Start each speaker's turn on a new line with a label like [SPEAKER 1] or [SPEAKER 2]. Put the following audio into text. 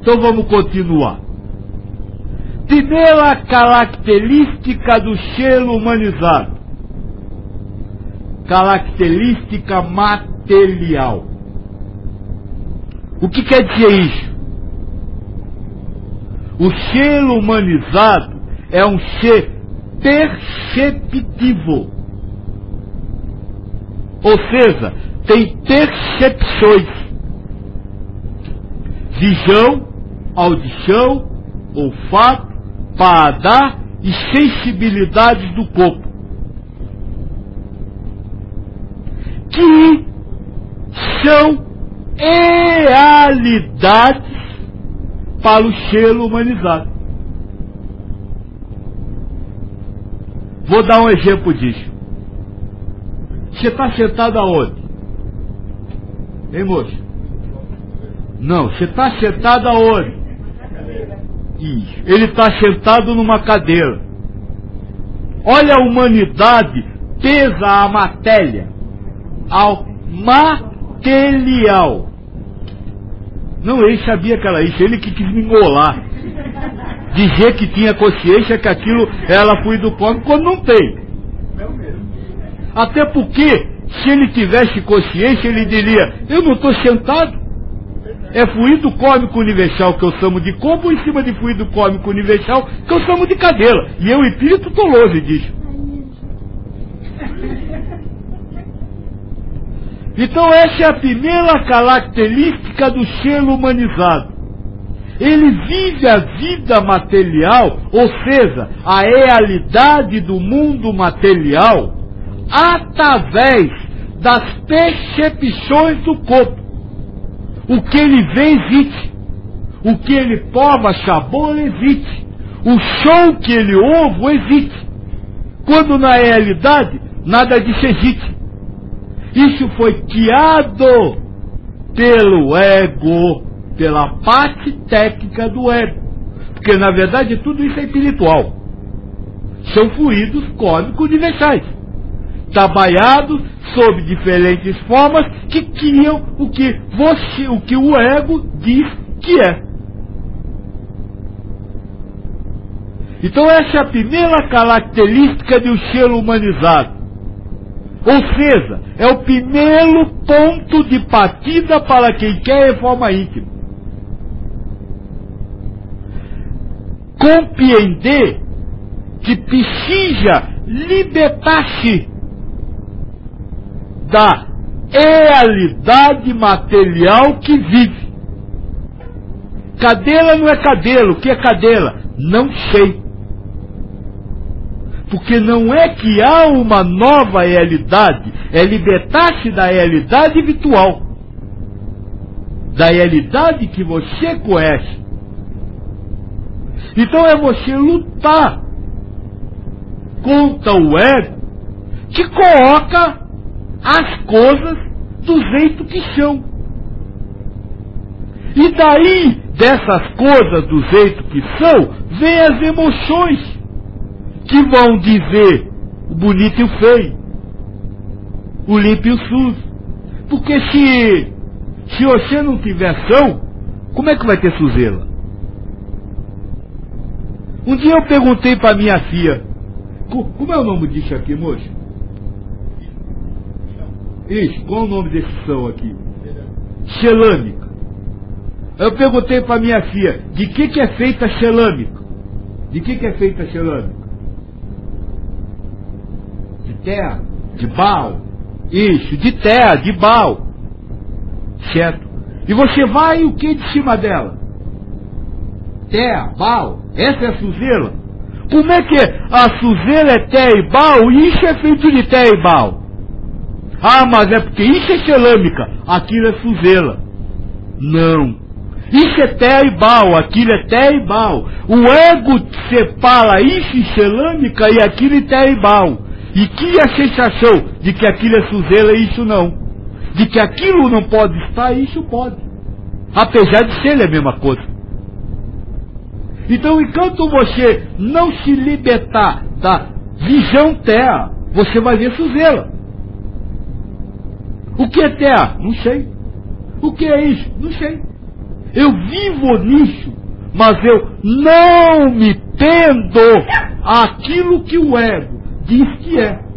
[SPEAKER 1] Então vamos continuar. Primeira característica do selo humanizado. Característica material. O que quer dizer isso? O selo humanizado é um ser perceptivo. Ou seja, tem percepções. Visão, audição, olfato, paladar e sensibilidades do corpo. Que são realidades para o selo humanizado. Vou dar um exemplo disso. Você está sentado aonde? Hein, moço? Não, você está sentado aonde? Isso. Ele está sentado numa cadeira. Olha a humanidade pesa a matéria ao material. Não, ele sabia que era isso, ele que quis me engolar. Dizer que tinha consciência que aquilo era fluido cósmico quando não tem. Até porque, se ele tivesse consciência, ele diria, eu não estou sentado. É fluido cósmico universal que eu chamo de corpo, em cima de fluido cósmico universal que eu chamo de cadeira. E eu, espírito, estou longe disso. Então essa é a primeira característica do selo humanizado. Ele vive a vida material, ou seja, a realidade do mundo material, através das percepções do corpo. O que ele vê existe. O que ele prova sabor existe. O som que ele ouve existe. Quando na realidade nada disso existe. Isso foi criado pelo ego, pela parte técnica do ego. Porque na verdade tudo isso é espiritual. São fluidos cósmicos universais, trabalhados sob diferentes formas que criam o que o ego diz que é. Então essa é a primeira característica de um selo humanizado. Ou seja, é o primeiro ponto de partida para quem quer reforma íntima. Compreender que precisa libertar-se da realidade material que vive. Cadeira não é cadeira. O que é cadeira? Não sei. Porque não é que há uma nova realidade, é libertar-se da realidade virtual, da realidade que você conhece. Então é você lutar contra o ego que coloca as coisas do jeito que são. E daí, dessas coisas do jeito que são, vem as emoções que vão dizer o bonito e o feio, o limpo e o sujo. Porque se você não tiver ação, como é que vai ter sujeira? Um dia eu perguntei para minha filha, como é o nome disso aqui, moço? Isso, qual é o nome desse som aqui? Cerâmica. Eu perguntei para minha filha, de que é feita a cerâmica? De que é feita a cerâmica? De terra? De barro? Isso, de terra, de barro. Certo? E você vai o que de cima dela? Terra, barro. Essa é a sujeira. Como é que a sujeira é terra e barro e isso é feito de terra e barro? Ah, mas é porque isso é cerâmica, aquilo é sujeira. Não. Isso é terra e barro, aquilo é terra e barro. O ego separa isso em cerâmica e aquilo em terra e barro. E cria a sensação de que aquilo é sujeira e isso não. De que aquilo não pode estar e isso pode. Apesar de ser a mesma coisa. Então, enquanto você não se libertar da visão terra, você vai ver sujeira. O que é terra? Não sei. O que é isso? Não sei. Eu vivo nisso, mas eu não me tendo àquilo que o ego diz que é.